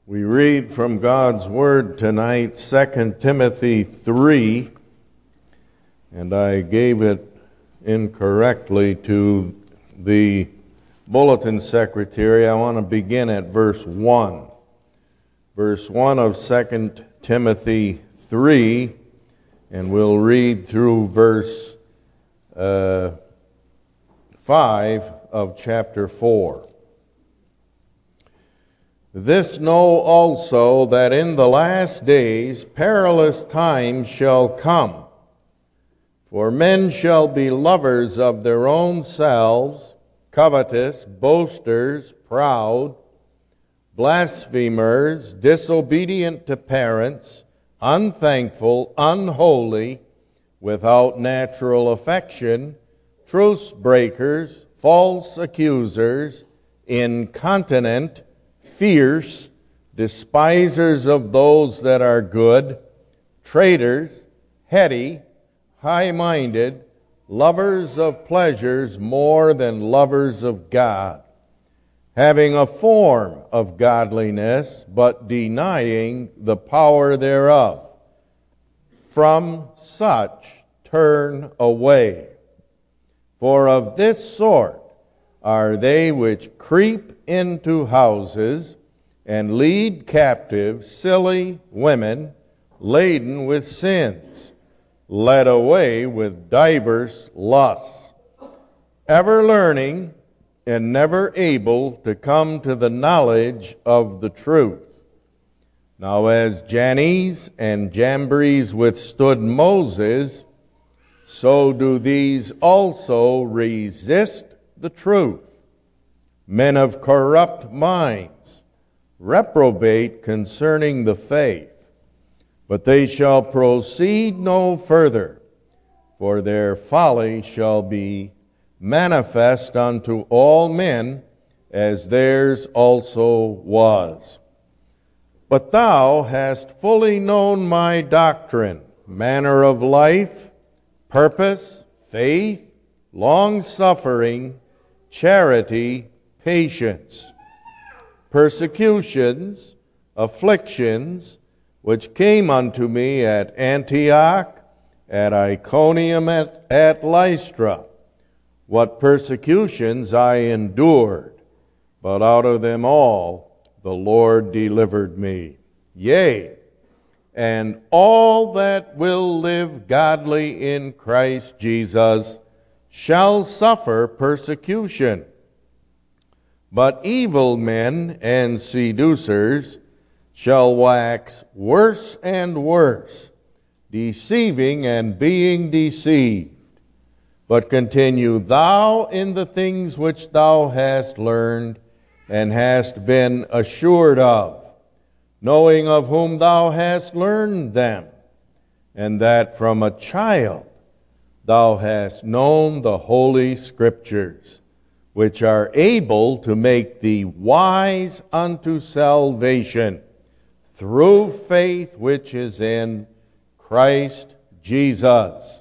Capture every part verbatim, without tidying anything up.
We read from God's Word tonight, Second Timothy three, and I gave it incorrectly to the bulletin secretary. I want to begin at verse one. Verse one of Second Timothy three, and we'll read through verse uh, five of chapter four. This know also, that in the last days perilous times shall come. For men shall be lovers of their own selves, covetous, boasters, proud, blasphemers, disobedient to parents, unthankful, unholy, without natural affection, truce breakers, false accusers, incontinent, fierce, despisers of those that are good, traitors, heady, high-minded, lovers of pleasures more than lovers of God, having a form of godliness, but denying the power thereof. From such turn away. For of this sort are they which creep into houses and lead captive silly women laden with sins, led away with divers lusts, ever learning and never able to come to the knowledge of the truth. Now as Jannes and Jambres withstood Moses, so do these also resist the truth. Men of corrupt minds, reprobate concerning the faith, but they shall proceed no further, for their folly shall be manifest unto all men, as theirs also was. But thou hast fully known my doctrine, manner of life, purpose, faith, long-suffering, charity, patience, persecutions, afflictions, which came unto me at Antioch, at Iconium, at, at Lystra. What persecutions I endured, but out of them all the Lord delivered me. Yea, and all that will live godly in Christ Jesus shall suffer persecution. But evil men and seducers shall wax worse and worse, deceiving and being deceived. But continue thou in the things which thou hast learned and hast been assured of, knowing of whom thou hast learned them, and that from a child thou hast known the Holy Scriptures, which are able to make thee wise unto salvation, through faith which is in Christ Jesus.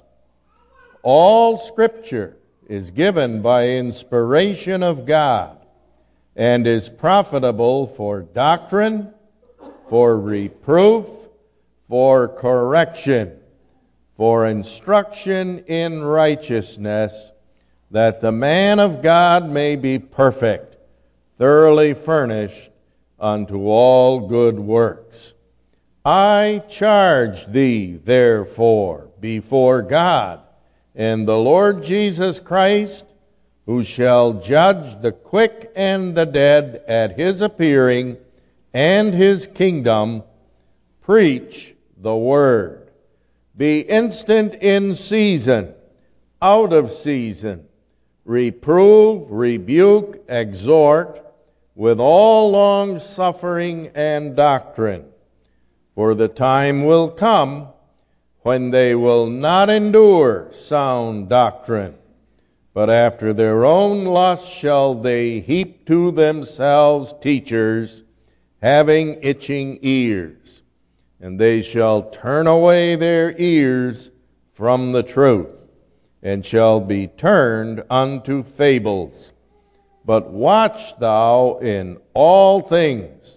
All Scripture is given by inspiration of God, and is profitable for doctrine, for reproof, for correction, for instruction in righteousness, that the man of God may be perfect, thoroughly furnished unto all good works. I charge thee, therefore, before God and the Lord Jesus Christ, who shall judge the quick and the dead at his appearing and his kingdom, preach the word. Be instant in season, out of season, reprove, rebuke, exhort, with all long suffering and doctrine. For the time will come when they will not endure sound doctrine, but after their own lust shall they heap to themselves teachers, having itching ears, and they shall turn away their ears from the truth, and shall be turned unto fables. But watch thou in all things,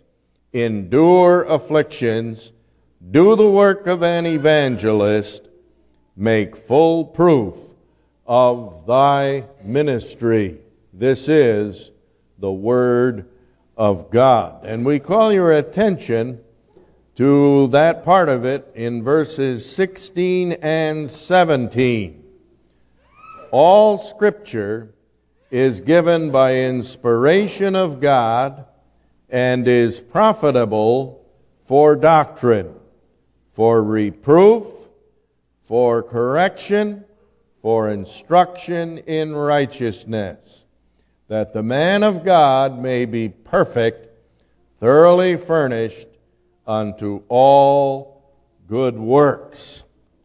endure afflictions, do the work of an evangelist, make full proof of thy ministry. This is the Word of God. And we call your attention to that part of it in verses sixteen and seventeen. All Scripture is given by inspiration of God and is profitable for doctrine, for reproof, for correction, for instruction in righteousness, that the man of God may be perfect, thoroughly furnished unto all good works.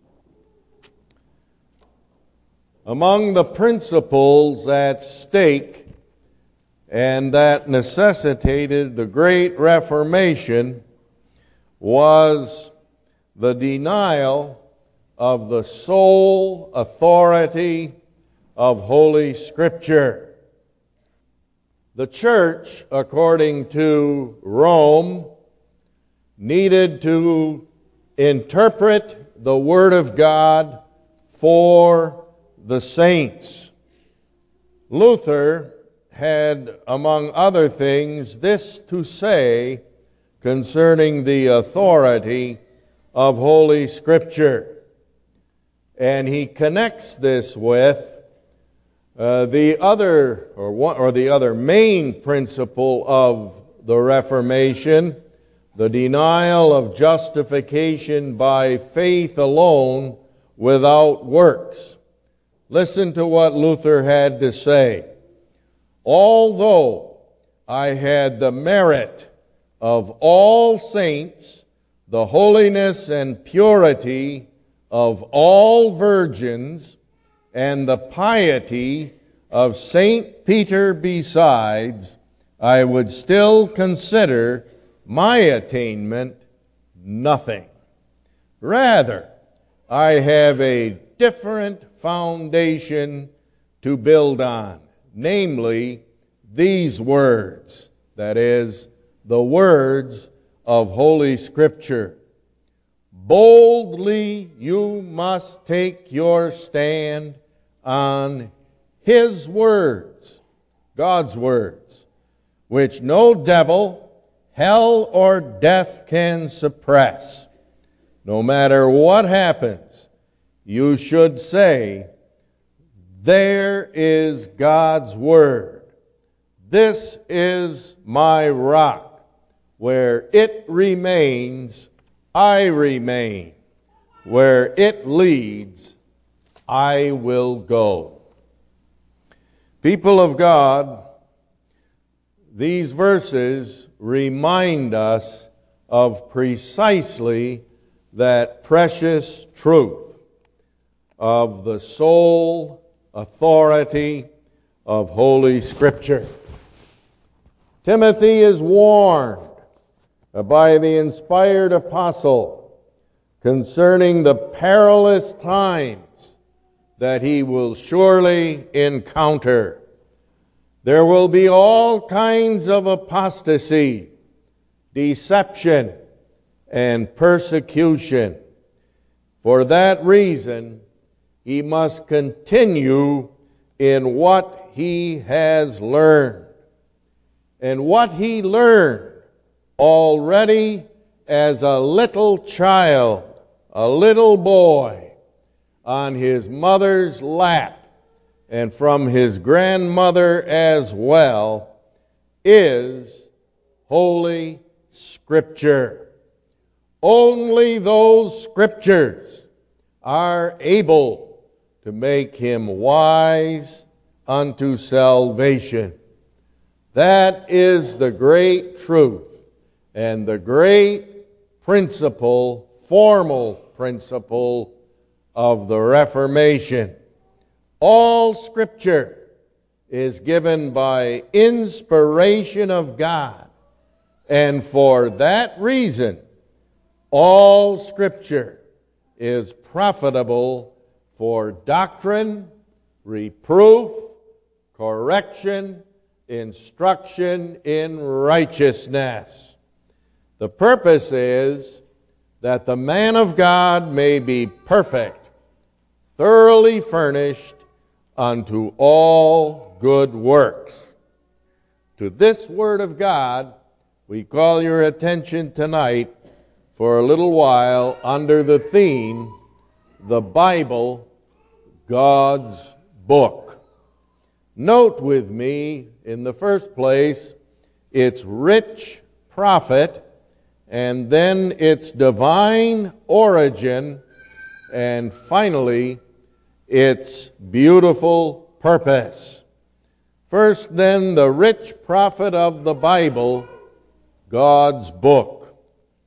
Among the principles at stake and that necessitated the Great Reformation was the denial of the sole authority of Holy Scripture. The church, according to Rome, needed to interpret the Word of God for the saints. Luther had, among other things, this to say concerning the authority of Holy Scripture. And he connects this with uh, the other, or one, or the other main principle of the Reformation, the denial of justification by faith alone without works. Listen to what Luther had to say. Although I had the merit of all saints, the holiness and purity of all virgins, and the piety of Saint Peter besides, I would still consider my attainment nothing. Rather, I have a different foundation to build on, namely these words, that is, the words of Holy Scripture. Boldly you must take your stand on His words, God's words, which no devil, hell, or death can suppress. No matter what happens, you should say, there is God's Word. This is my rock. Where it remains, I remain. Where it leads, I will go. People of God, these verses remind us of precisely that precious truth of the sole authority of Holy Scripture. Timothy is warned by the inspired apostle concerning the perilous times that he will surely encounter. There will be all kinds of apostasy, deception, and persecution. For that reason, he must continue in what he has learned. And what he learned already as a little child, a little boy, on his mother's lap, and from his grandmother as well, is Holy Scripture. Only those Scriptures are able to make him wise unto salvation. That is the great truth and the great principle, formal principle of the Reformation. All Scripture is given by inspiration of God, and for that reason, all Scripture is profitable for doctrine, reproof, correction, instruction in righteousness. The purpose is that the man of God may be perfect, thoroughly furnished unto all good works. To this Word of God, we call your attention tonight for a little while under the theme, the Bible, God's Book. Note with me, in the first place, its rich prophet, and then its divine origin, and finally, its beautiful purpose. First, then, the rich prophet of the Bible, God's book.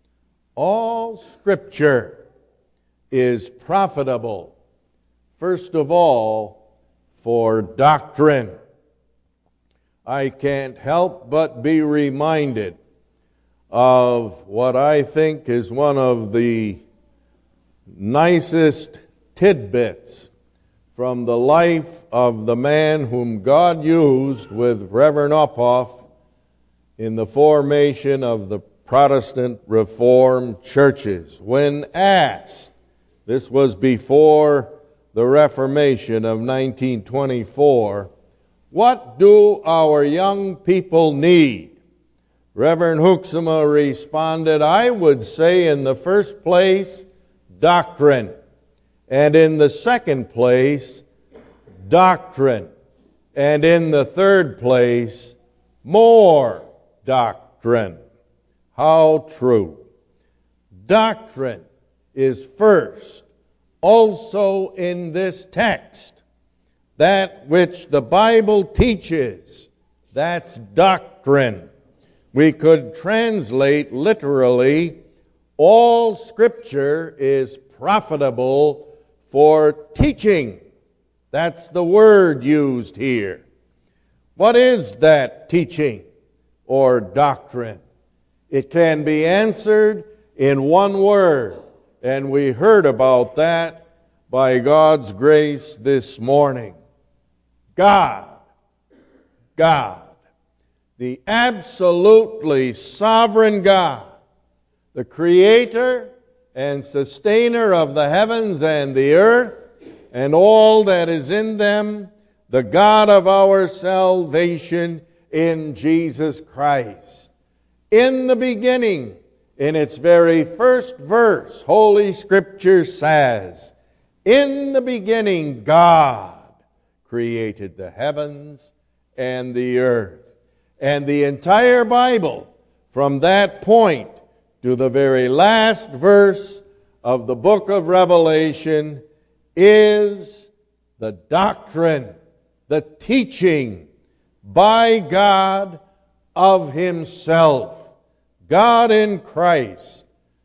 All Scripture is profitable, first of all, for doctrine. I can't help but be reminded of what I think is one of the nicest tidbits from the life of the man whom God used with Reverend Uphoff in the formation of the Protestant Reformed churches. When asked, this was before the Reformation of nineteen twenty-four, what do our young people need? Reverend Hoeksema responded, I would say in the first place, doctrine. And in the second place, doctrine. And in the third place, more doctrine. How true. Doctrine is first, also in this text. That which the Bible teaches, that's doctrine. We could translate literally, all Scripture is profitable for teaching. That's the word used here. What is that teaching or doctrine? It can be answered in one word, and we heard about that by God's grace this morning. God. God. The absolutely sovereign God, the creator and sustainer of the heavens and the earth and all that is in them, the God of our salvation in Jesus Christ. In the beginning, in its very first verse, Holy Scripture says, in the beginning God created the heavens and the earth. And the entire Bible, from that point to the very last verse of the book of Revelation, is the doctrine, the teaching by God of Himself. God in Christ,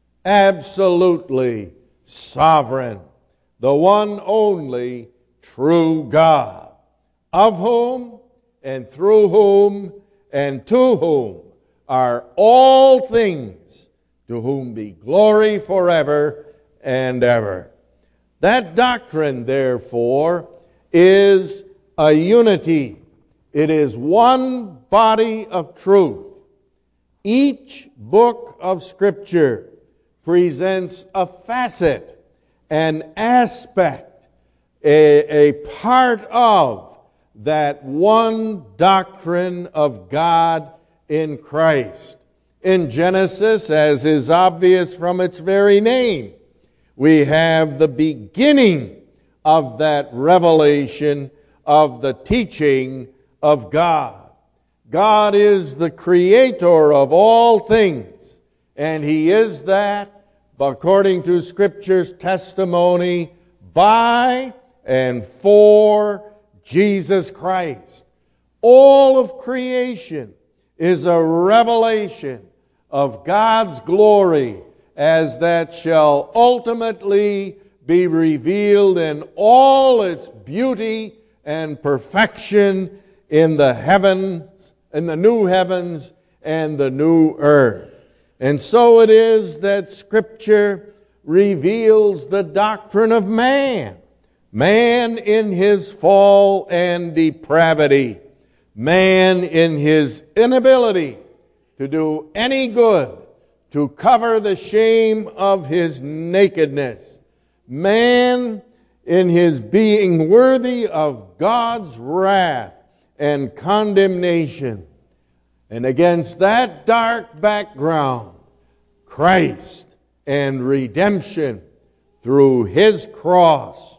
absolutely sovereign, the one only true God, of whom and through whom and to whom are all things, to whom be glory forever and ever. That doctrine, therefore, is a unity. It is one body of truth. Each book of Scripture presents a facet, an aspect, a, a part of that one doctrine of God in Christ. In Genesis, as is obvious from its very name, we have the beginning of that revelation of the teaching of God. God is the creator of all things, and He is that, according to Scripture's testimony, by and for Jesus Christ. All of creation is a revelation of God's glory as that shall ultimately be revealed in all its beauty and perfection in the heavens, in the new heavens and the new earth. And so it is that Scripture reveals the doctrine of man. Man in his fall and depravity. Man in his inability to do any good, to cover the shame of his nakedness. Man, in his being worthy of God's wrath and condemnation. And against that dark background, Christ and redemption through his cross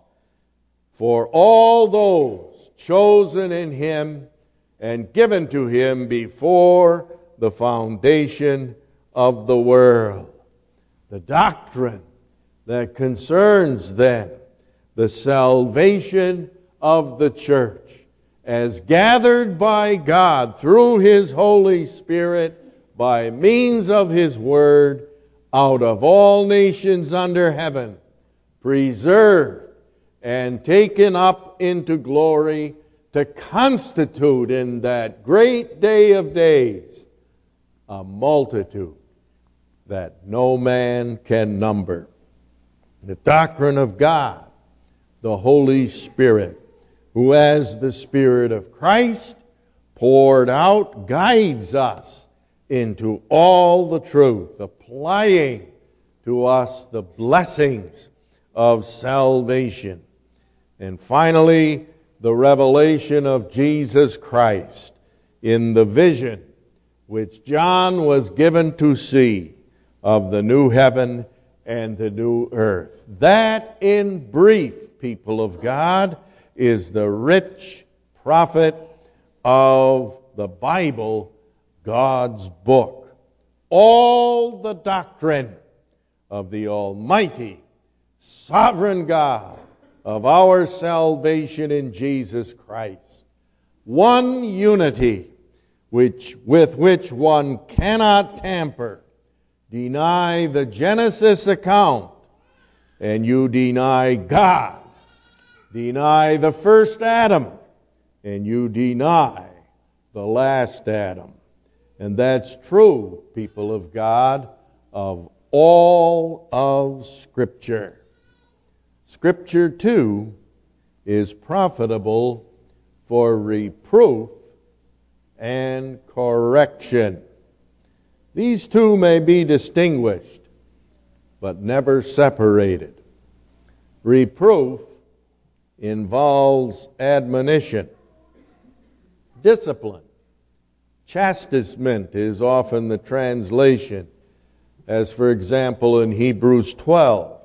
for all those chosen in him and given to him before the foundation of the world. The doctrine that concerns then the salvation of the church as gathered by God through his Holy Spirit by means of his word out of all nations under heaven, preserved and taken up into glory to constitute in that great day of days a multitude that no man can number. The doctrine of God, the Holy Spirit, who as the Spirit of Christ poured out, guides us into all the truth, applying to us the blessings of salvation. And finally, the revelation of Jesus Christ in the vision which John was given to see of the new heaven and the new earth. That, in brief, people of God, is the rich prophet of the Bible, God's book. All the doctrine of the Almighty, sovereign God, of our salvation in Jesus Christ. One unity which, with which one cannot tamper. Deny the Genesis account, and you deny God. Deny the first Adam, and you deny the last Adam. And that's true, people of God, of all of Scripture. Scripture, too, is profitable for reproof and correction. These two may be distinguished, but never separated. Reproof involves admonition, discipline. Chastisement is often the translation, as for example in Hebrews twelve.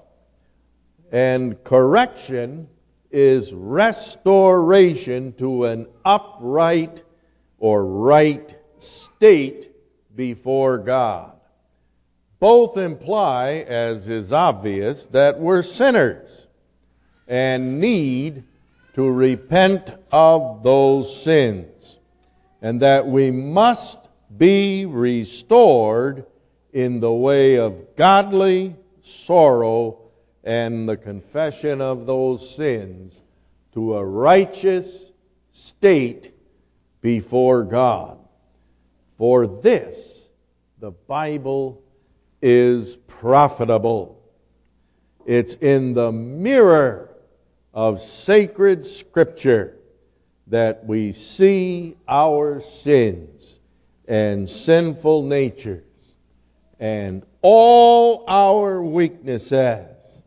And correction is restoration to an upright or right state before God. Both imply, as is obvious, that we're sinners and need to repent of those sins, and that we must be restored in the way of godly sorrow and the confession of those sins to a righteous state before God. For this, the Bible is profitable. It's in the mirror of sacred Scripture that we see our sins and sinful natures and all our weaknesses.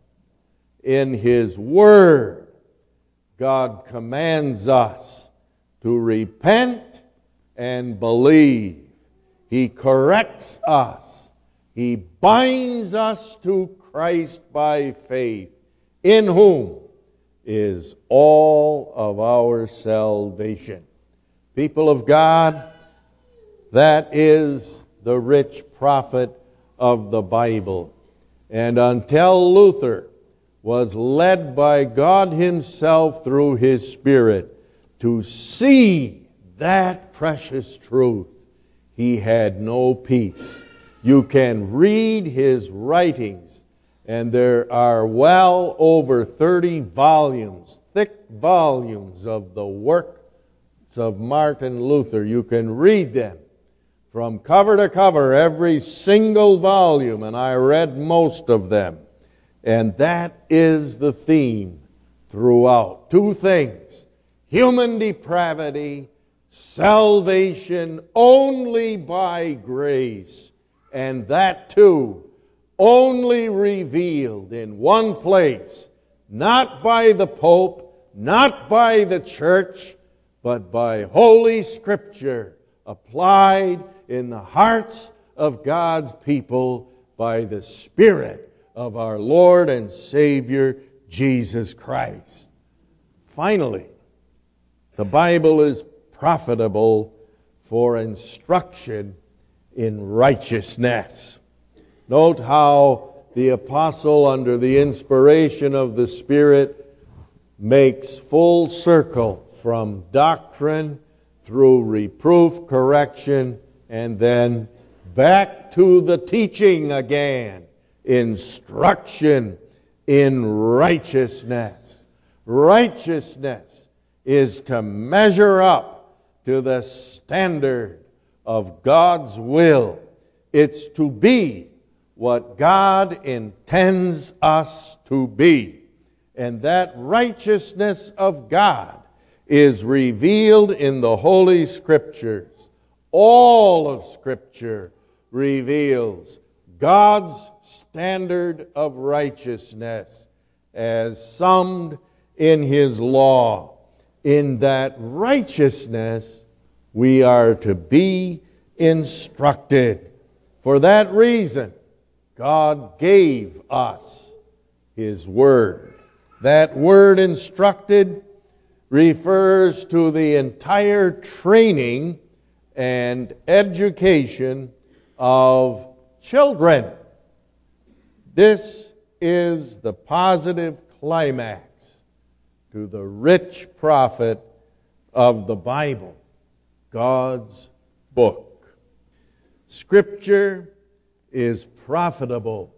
In His Word, God commands us to repent and believe. He corrects us. He binds us to Christ by faith, in whom is all of our salvation. People of God, that is the rich prophet of the Bible. And until Luther was led by God Himself through His Spirit to see that precious truth, he had no peace. You can read his writings, and there are well over thirty volumes, thick volumes of the works of Martin Luther. You can read them from cover to cover, every single volume, and I read most of them. And that is the theme throughout. Two things: human depravity, salvation only by grace, and that too only revealed in one place, not by the Pope, not by the church, but by Holy Scripture applied in the hearts of God's people by the Spirit of our Lord and Savior, Jesus Christ. Finally, the Bible is profitable for instruction in righteousness. Note how the apostle, under the inspiration of the Spirit, makes full circle from doctrine through reproof, correction, and then back to the teaching again. Instruction in righteousness. Righteousness is to measure up to the standard of God's will. It's to be what God intends us to be. And that righteousness of God is revealed in the Holy Scriptures. All of Scripture reveals God's standard of righteousness as summed in His law. In that righteousness we are to be instructed. For that reason, God gave us His Word. That word instructed refers to the entire training and education of children. This is the positive climax to the rich profit of the Bible, God's book. Scripture is profitable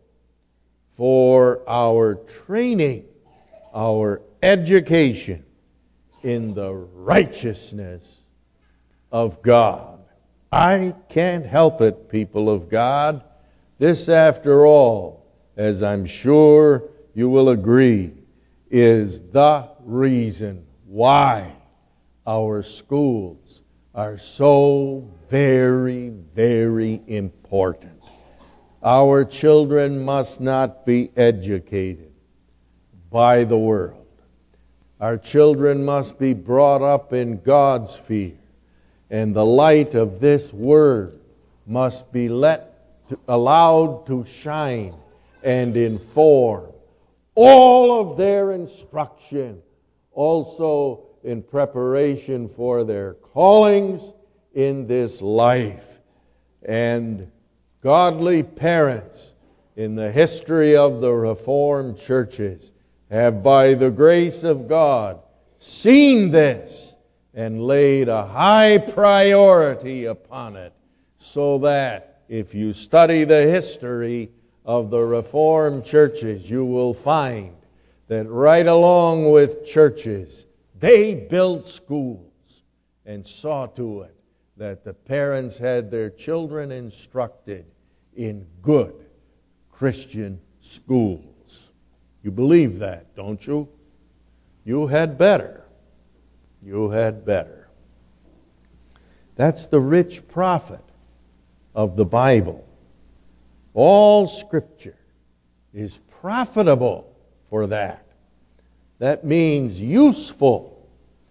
for our training, our education in the righteousness of God. I can't help it, people of God. This, after all, as I'm sure you will agree, is the reason why our schools are so very, very important. Our children must not be educated by the world. Our children must be brought up in God's fear, and the light of this Word must be let to, allowed to shine and inform all of their instruction, also in preparation for their callings in this life. And godly parents in the history of the Reformed churches have, by the grace of God, seen this and laid a high priority upon it, so that if you study the history of the Reformed churches, you will find that right along with churches, they built schools and saw to it that the parents had their children instructed in good Christian schools. You believe that, don't you? You had better. You had better. That's the rich profit of the Bible. All Scripture is profitable for that. That means useful,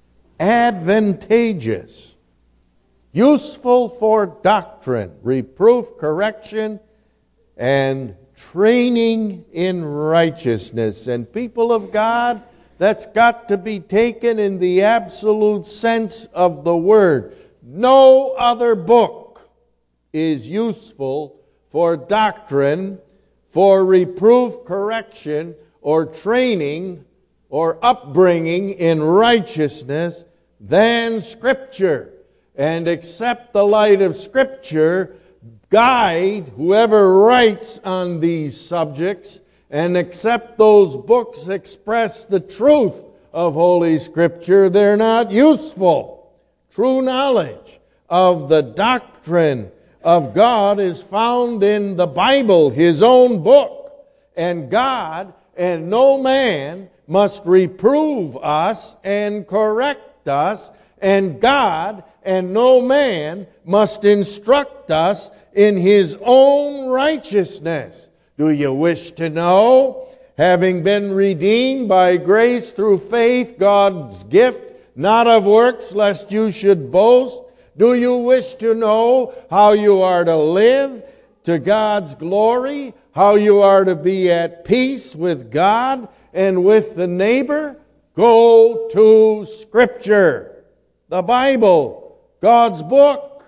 advantageous, useful for doctrine, reproof, correction, and training in righteousness. And people of God, that's got to be taken in the absolute sense of the word. No other book is useful for doctrine, for reproof, correction, or training, or upbringing in righteousness than Scripture. And except the light of Scripture guide whoever writes on these subjects, and except those books express the truth of Holy Scripture, they're not useful. True knowledge of the doctrine of God is found in the Bible, His own book. And God and no man must reprove us and correct us, and God and no man must instruct us in His own righteousness. Do you wish to know? Having been redeemed by grace through faith, God's gift, not of works, lest you should boast. Do you wish to know how you are to live to God's glory? How you are to be at peace with God and with the neighbor? Go to Scripture, the Bible, God's book.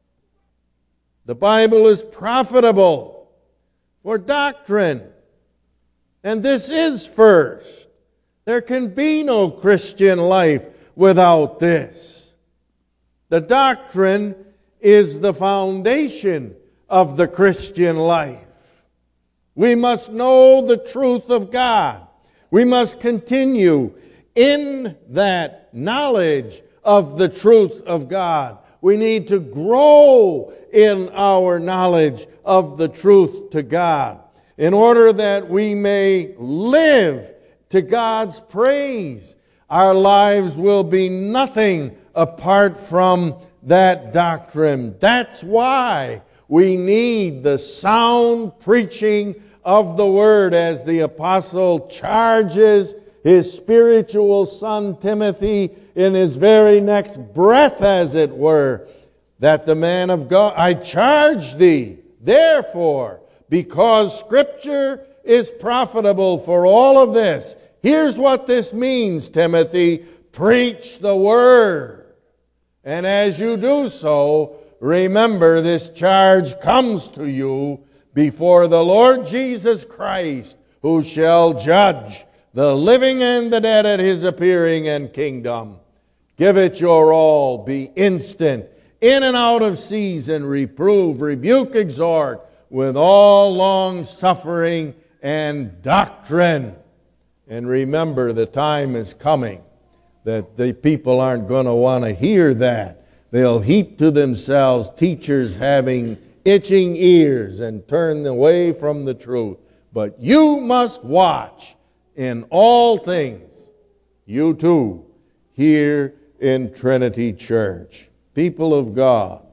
The Bible is profitable for doctrine. And this is first. There can be no Christian life without this. The doctrine is the foundation of the Christian life. We must know the truth of God. We must continue in that knowledge of the truth of God. We need to grow in our knowledge of the truth to God, in order that we may live to God's praise. Our lives will be nothing apart from that doctrine. That's why we need the sound preaching of the Word, as the apostle charges his spiritual son Timothy in his very next breath, as it were, that the man of God, I charge thee, therefore, because Scripture is profitable for all of this. Here's what this means, Timothy. Preach the Word. And as you do so, remember this charge comes to you before the Lord Jesus Christ, who shall judge the living and the dead at His appearing and kingdom. Give it your all. Be instant, in and out of season. Reprove, rebuke, exhort, with all long suffering and doctrine. And remember, the time is coming that the people aren't going to want to hear that. They'll heap to themselves teachers having itching ears and turn away from the truth. But you must watch in all things. You too, here in Trinity Church. People of God,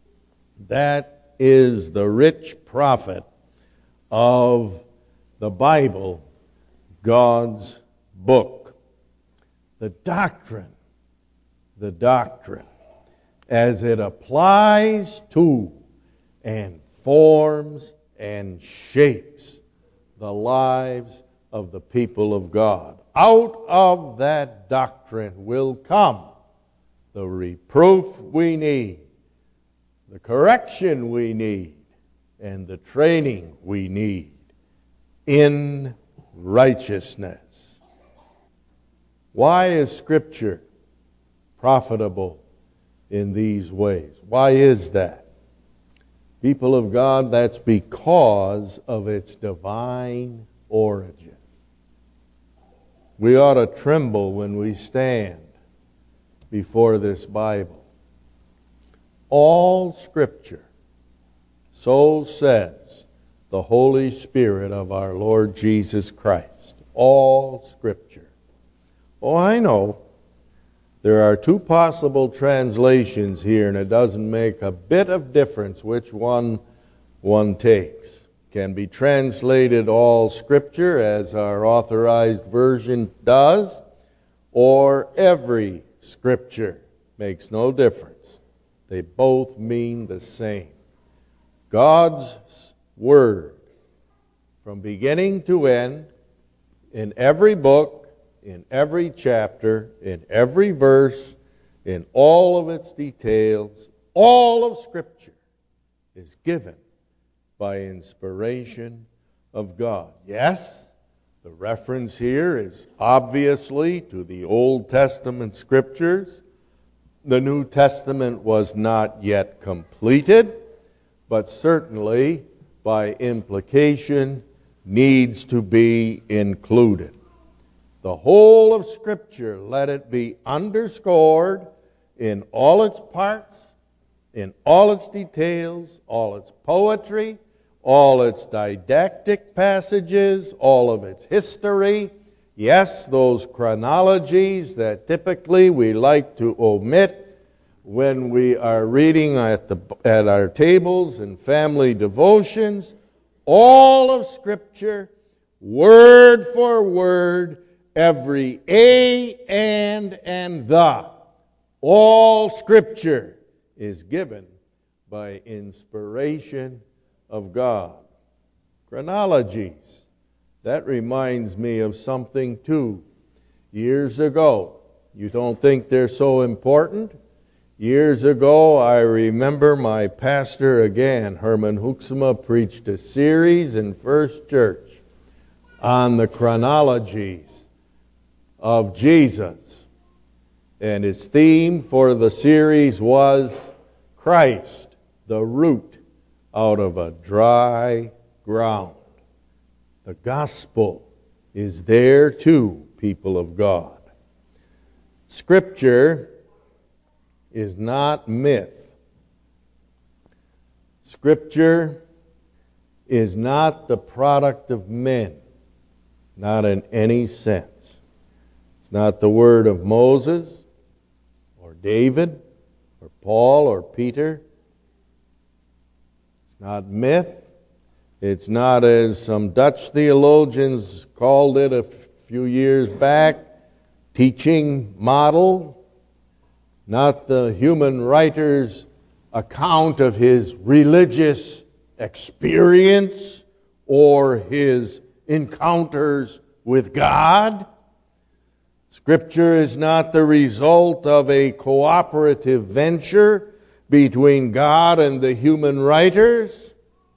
that is the rich profit of the Bible, God's book. The doctrine, the doctrine, as it applies to and forms and shapes the lives of the people of God. Out of that doctrine will come the reproof we need, the correction we need, and the training we need in righteousness. Why is Scripture profitable in these ways? Why is that? People of God, that's because of its divine origin. We ought to tremble when we stand before this Bible. All Scripture, so says the Holy Spirit of our Lord Jesus Christ. All Scripture. Oh, I know there are two possible translations here, and it doesn't make a bit of difference which one one takes. Can be translated all Scripture, as our authorized version does, or every Scripture. Makes no difference. They both mean the same. God's Word, from beginning to end, in every book, in every chapter, in every verse, in all of its details, all of Scripture is given by inspiration of God. Yes, the reference here is obviously to the Old Testament Scriptures. The New Testament was not yet completed, but certainly, by implication, needs to be included. The whole of Scripture, let it be underscored in all its parts, in all its details, all its poetry, all its didactic passages, all of its history. Yes, those chronologies that typically we like to omit when we are reading at, the, at our tables and family devotions, all of Scripture, word for word, every a, and, and the, all Scripture is given by inspiration of God. Chronologies. That reminds me of something too. Years ago, you don't think they're so important? Years ago, I remember my pastor again, Herman Hoeksema, preached a series in First Church on the chronologies of Jesus. And his theme for the series was Christ, the root out of a dry ground. The gospel is there too, people of God. Scripture is not myth. Scripture is not the product of men, not in any sense. It's not the word of Moses or David or Paul or Peter. It's not myth. It's not, as some Dutch theologians called it a few years back, teaching model. Not the human writer's account of his religious experience or his encounters with God. Scripture is not the result of a cooperative venture between God and the human writers.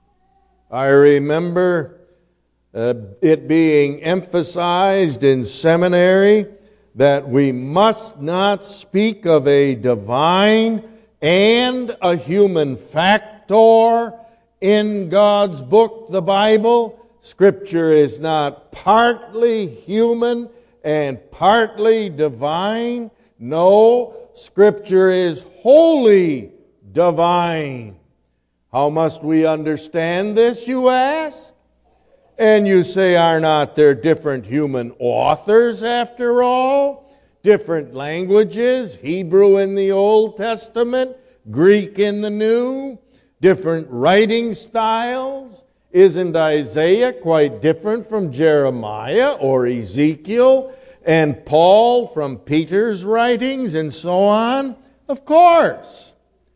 I remember uh, it being emphasized in seminary that we must not speak of a divine and a human factor in God's book, the Bible. Scripture is not partly human and partly divine. No, Scripture is wholly divine. How must we understand this, you ask? And you say, are not there different human authors after all? Different languages, Hebrew in the Old Testament, Greek in the New, different writing styles. Isn't Isaiah quite different from Jeremiah or Ezekiel and Paul from Peter's writings and so on? Of course.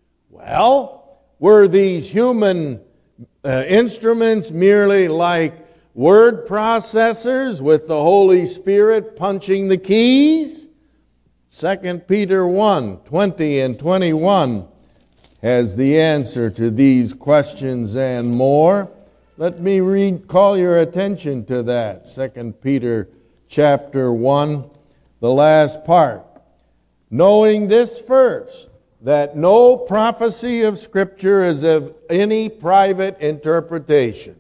Well, were these human uh, instruments merely like word processors with the Holy Spirit punching the keys? Second Peter one, twenty and twenty-one has the answer to these questions and more. Let me read, call your attention to that. Second Peter chapter one, the last part. Knowing this first, that no prophecy of Scripture is of any private interpretation.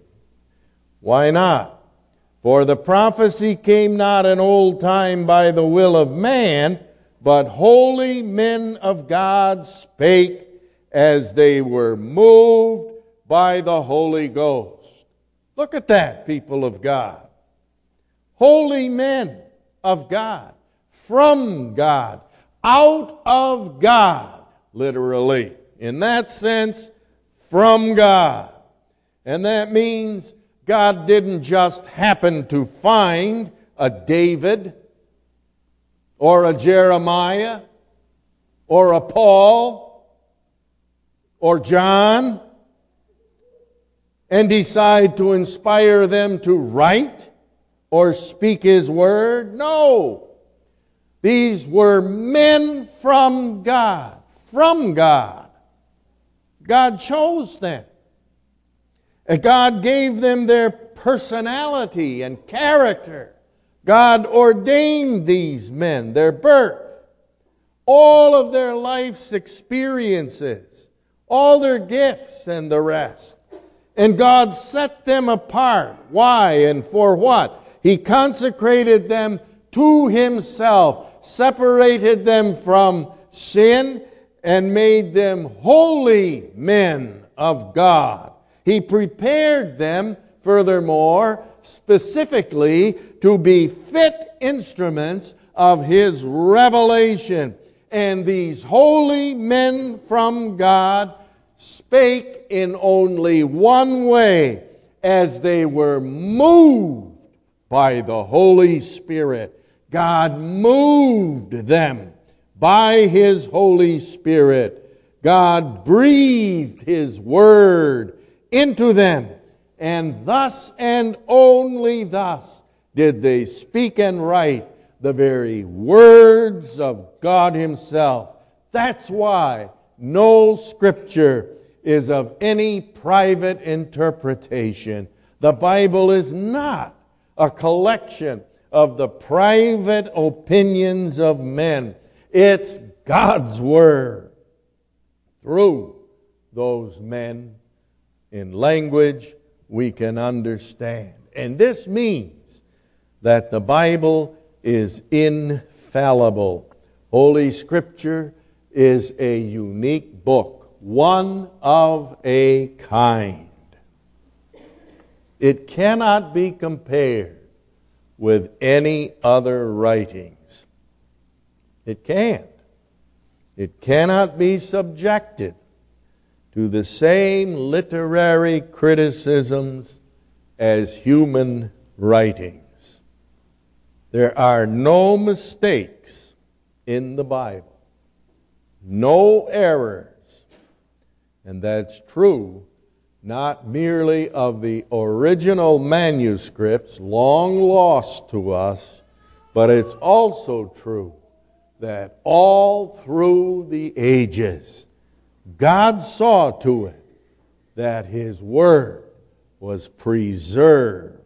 Why not? For the prophecy came not in old time by the will of man, but holy men of God spake as they were moved by the Holy Ghost. Look at that, people of God. Holy men of God, from God, out of God, literally. In that sense, from God. And that means God didn't just happen to find a David or a Jeremiah or a Paul or John and decide to inspire them to write or speak His word. No. These were men from God. From God. God chose them. And God gave them their personality and character. God ordained these men, their birth, all of their life's experiences, all their gifts and the rest. And God set them apart. Why and for what? He consecrated them to Himself, separated them from sin, and made them holy men of God. He prepared them, furthermore, specifically to be fit instruments of His revelation. And these holy men from God spake in only one way, as they were moved by the Holy Spirit. God moved them by His Holy Spirit. God breathed His Word into them. And thus and only thus did they speak and write the very words of God Himself. That's why no Scripture is of any private interpretation. The Bible is not a collection of the private opinions of men. It's God's Word through those men in language we can understand. And this means that the Bible is infallible. Holy Scripture is a unique book, one of a kind. It cannot be compared with any other writings. It can't. It cannot be subjected to the same literary criticisms as human writings. There are no mistakes in the Bible, no errors, and that's true not merely of the original manuscripts long lost to us, but it's also true that all through the ages, God saw to it that His Word was preserved,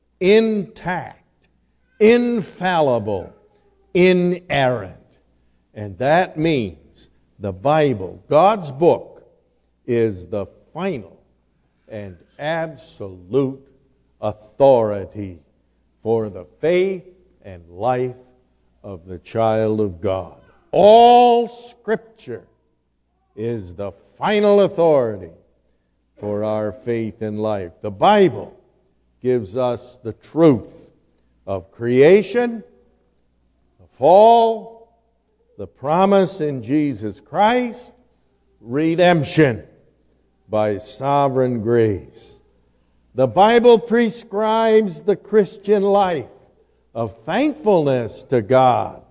intact, infallible, inerrant. And that means the Bible, God's book, is the final and absolute authority for the faith and life of the child of God. All Scripture is the final authority for our faith and life. The Bible gives us the truth of creation, the fall, the promise in Jesus Christ, redemption by sovereign grace. The Bible prescribes the Christian life of thankfulness to God.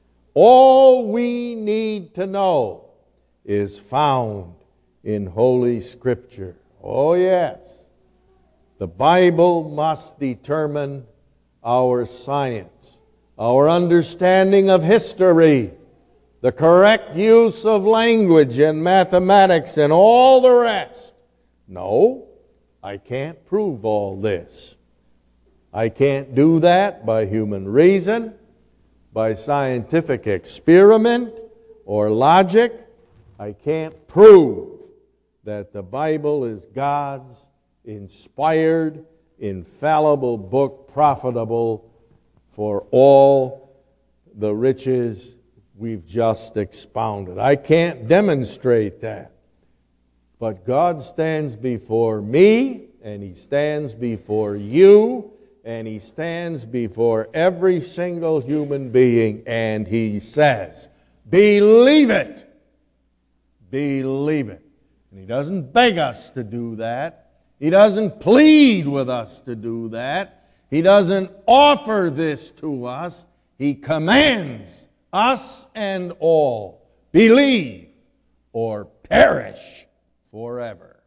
All we need to know is found in Holy Scripture. Oh yes, the Bible must determine our science, our understanding of history, the correct use of language and mathematics and all the rest. No, I can't prove all this. I can't do that by human reason, by scientific experiment or logic. I can't prove that the Bible is God's inspired, infallible book, profitable for all the riches we've just expounded. I can't demonstrate that. But God stands before me, and He stands before you, and He stands before every single human being, and He says, believe it. Believe it. And He doesn't beg us to do that. He doesn't plead with us to do that. He doesn't offer this to us. He commands us and all, believe or perish forever.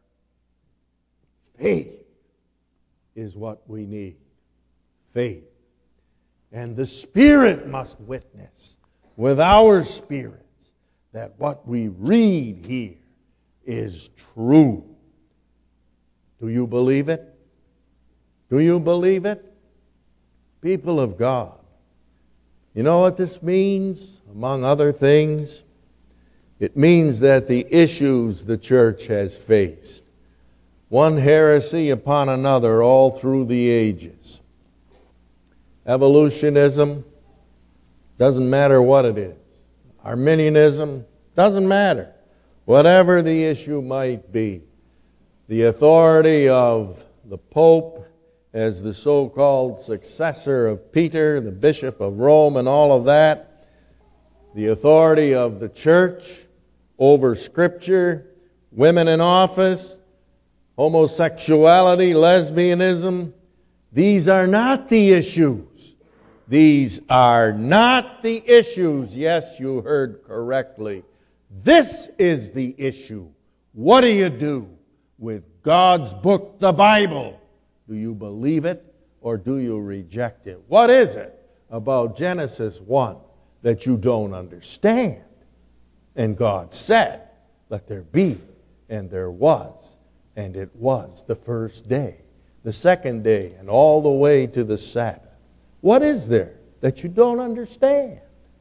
Faith is what we need. Faith. And the Spirit must witness with our spirits that what we read here is true. Do you believe it? Do you believe it? People of God, you know what this means, among other things? It means that the issues the church has faced, one heresy upon another all through the ages. Evolutionism, doesn't matter what it is. Arminianism, doesn't matter. Whatever the issue might be, the authority of the Pope as the so-called successor of Peter, the Bishop of Rome, and all of that, the authority of the church over Scripture, women in office, homosexuality, lesbianism. These are not the issues. These are not the issues. Yes, you heard correctly. This is the issue. What do you do with God's book, the Bible? Do you believe it or do you reject it? What is it about Genesis one that you don't understand? And God said, let there be, and there was, and it was the first day, the second day, and all the way to the Sabbath. What is there that you don't understand?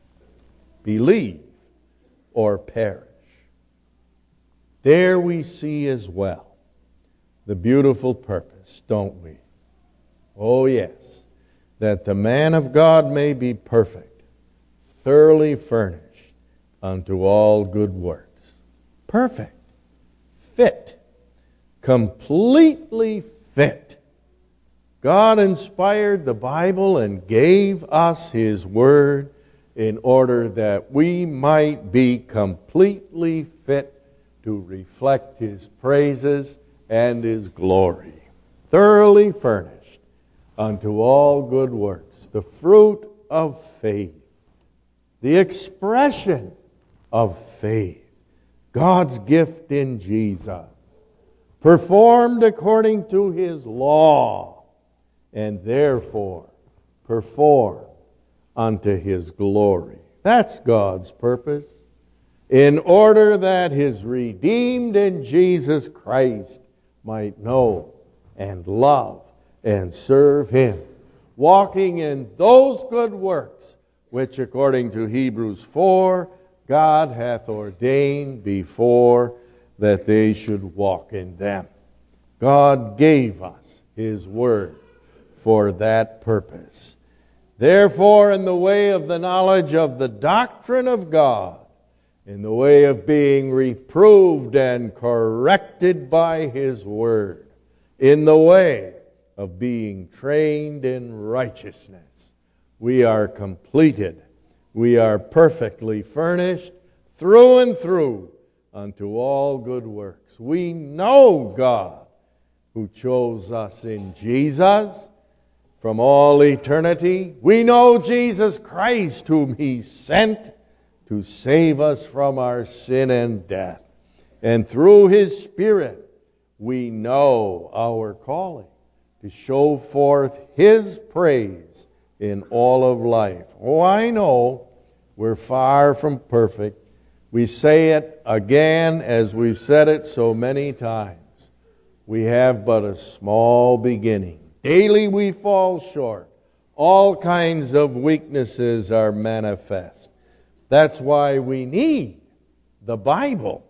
Believe or perish. There we see as well the beautiful purpose, don't we? Oh yes, that the man of God may be perfect, thoroughly furnished unto all good works. Perfect, fit, completely fit. God inspired the Bible and gave us His Word in order that we might be completely fit to reflect His praises and His glory. Thoroughly furnished unto all good works, the fruit of faith, the expression of faith, God's gift in Jesus, performed according to His law, and therefore performed unto His glory. That's God's purpose, in order that His redeemed in Jesus Christ might know and love and serve Him, walking in those good works which, according to Hebrews four, God hath ordained before that they should walk in them. God gave us His Word for that purpose. Therefore, in the way of the knowledge of the doctrine of God, in the way of being reproved and corrected by His Word, in the way of being trained in righteousness, we are completed. We are perfectly furnished through and through unto all good works. We know God who chose us in Jesus from all eternity. We know Jesus Christ whom He sent to save us from our sin and death. And through His Spirit, we know our calling to show forth His praise in all of life. Oh, I know we're far from perfect. We say it again as we've said it so many times. We have but a small beginning. Daily we fall short. All kinds of weaknesses are manifest. That's why we need the Bible,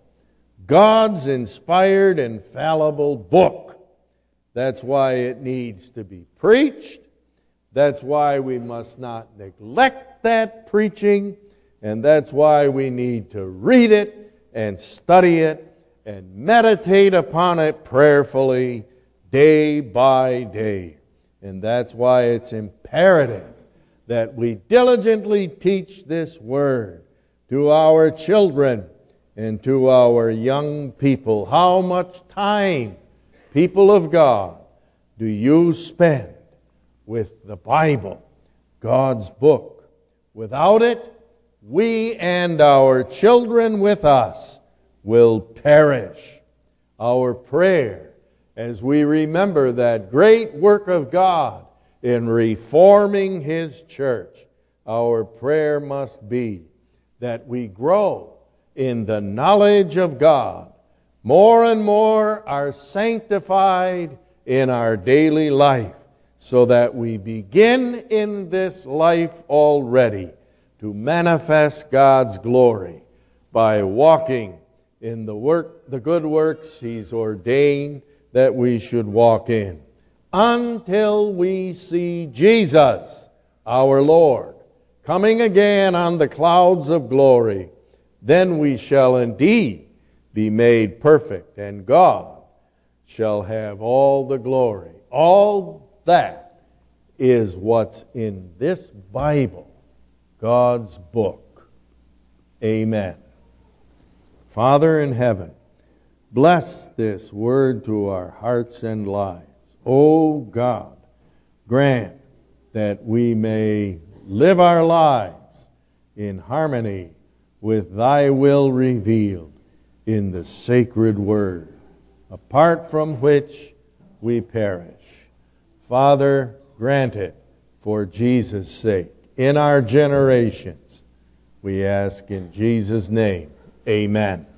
God's inspired, infallible book. That's why it needs to be preached. That's why we must not neglect that preaching. And that's why we need to read it and study it and meditate upon it prayerfully day by day. And that's why it's imperative that we diligently teach this Word to our children and to our young people. How much time, people of God, do you spend with the Bible, God's book? Without it, we and our children with us will perish. Our prayer, as we remember that great work of God in reforming His church, our prayer must be that we grow in the knowledge of God, more and more are sanctified in our daily life, so that we begin in this life already to manifest God's glory by walking in the work, the good works He's ordained that we should walk in, until we see Jesus, our Lord, coming again on the clouds of glory. Then we shall indeed be made perfect, and God shall have all the glory. All that is what's in this Bible, God's book. Amen. Father in heaven, bless this word to our hearts and lives. O God, grant that we may live our lives in harmony with thy will revealed in the sacred word, apart from which we perish. Father, grant it for Jesus' sake in our generations. We ask in Jesus' name, amen.